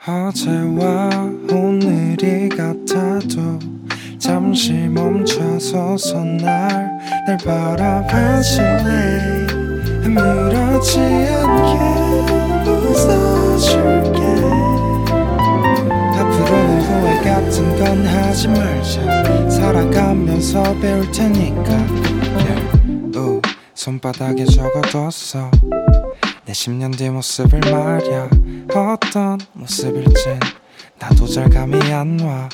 어제와 오늘이 같아도 잠시 멈춰서서 날 바라봐줄래. 아무렇지 않게 웃어줄게. 앞으로는 후회 같은 건 하지 말자. 살아가면서 배울 테니까. 손바닥에 적어뒀어 내 10년 뒤 모습을 말야. 어떤 모습일진 나도 잘 감이 안 와.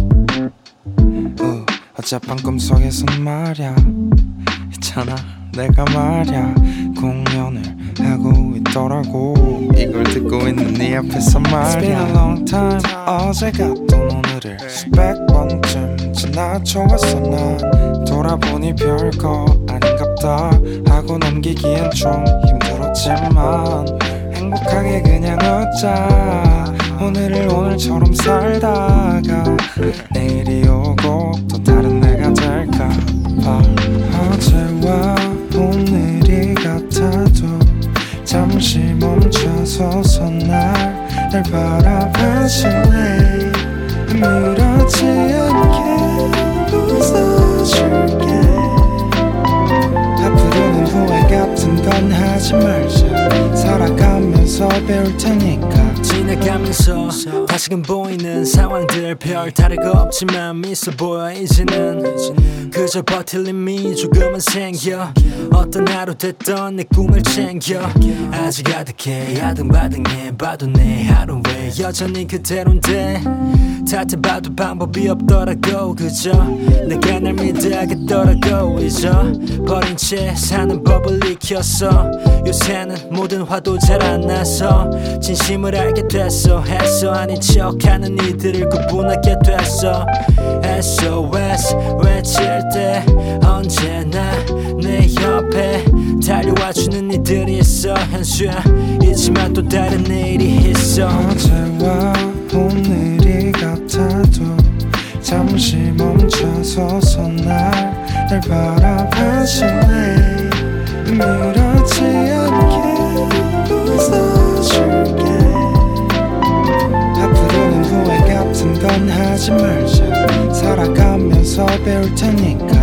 어젯밤 꿈속에선 말야 있잖아 내가 말야 공연을 하고 있더라고. 이걸 듣고 있는 네 앞에서 말야. It's been a long time. 어제 갔던 오늘을 수백 번쯤 지나쳐왔어. 난 돌아보니 별거 아닌갑다 하고 넘기기엔 좀 힘들었지만 행복하게 그냥 웃자. 오늘을 오늘처럼 살다가 내일이 오고 또 다른 내가 될까 봐. 어제와 오늘이 같아도 잠시 멈춰서서 날 바라봐줄래. 아무렇지 않게 웃어줄게. 앞으로는 후회 같은 건 하지 말자. 살아가면서 배울 테니까. 지나가면서 다시금 보이는 상황들 별 다르고 없지만 미소 보여. 이제는 그저 버틸 힘이 조금은 생겨. 어떤 하루 됐던 내 꿈을 챙겨. 아직 가득해 아등바등해 봐도 내 하루에 여전히 그대로인데 다해봐도 방법이 없더라고. 그저 내가 날 믿어야겠더라고. 잊어버린 채 사는 법을 익혔어. 요새는 모든 화도 잘 안 나서 진심을 알게 됐어. 했어 아닌 척하는 이들을 구분하게 됐어. SOS 외칠 때 언제나 내 옆에 달려와주는 이들이 있어. 현실이지만 또 다른 내일이 있어. 어제와 오늘이 같아도 잠시 멈춰서서 날 바라봐줄래. 아무렇지 않게 웃어줄게. 앞으로는 후회 같은 건 하지 말자. 살아가면서 배울 테니까.